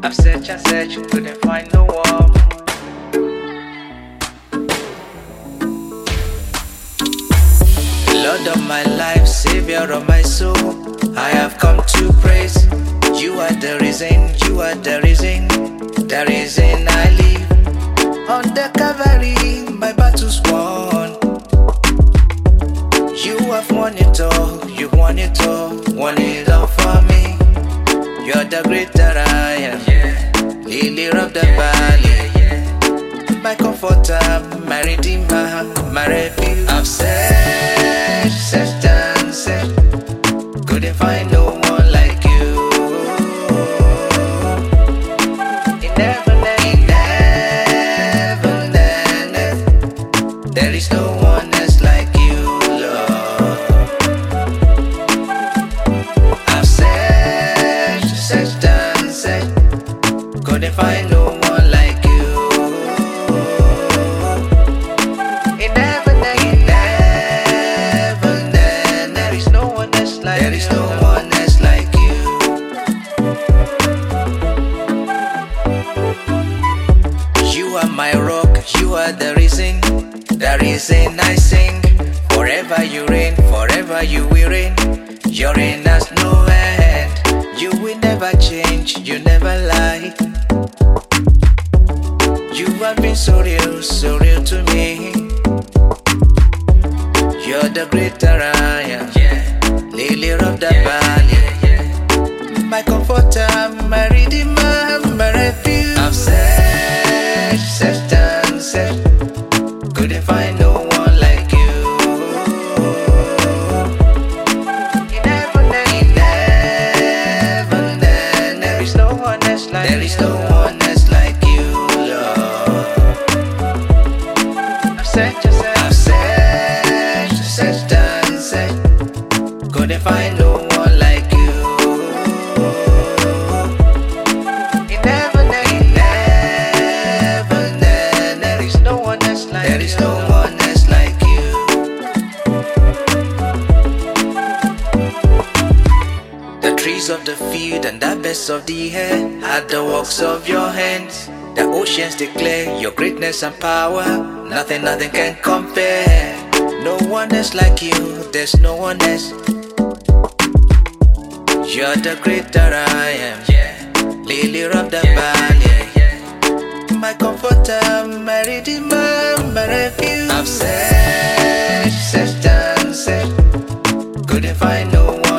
I've searched and searched, couldn't find no one. Lord of my life, Savior of my soul, I have come to praise. You are the reason, you are the reason I live. On the Calvary, my battle's won. You have won it all, you've won it all for me. You're the great that I am, Lily of the valley, my comforter, my redeemer, my refuge. I've searched and searched, couldn't find no one like you. In heaven and earth, there is no one else like you, Lord. I've searched and searched, couldn't find no one like you. In heaven and earth, there is no one else like you. There is no one else like you. You are my rock, you are the reason I sing. Forever you reign, forever you will reign. Your reign has no end. You will never change, you never lie. You have been so real to me. You're the greater I am, Lily of the valley, my comforter, my redeemer, my refuge. I've searched and searched, couldn't find no one like you. In heaven and there is no one else like you. There is no one else like you, Lord. I've searched and searched, couldn't find no one like you. In heaven and there is no one else like you. There is no one else like you. The trees of the field and the birds of the air are the works of your hands. The oceans declare your greatness and power. Nothing can compare. No one else like you, there's no one else. You're the great that I am, Lily of the valley, my comforter, my redeemer, my refuge. I've searched and searched, couldn't find no one.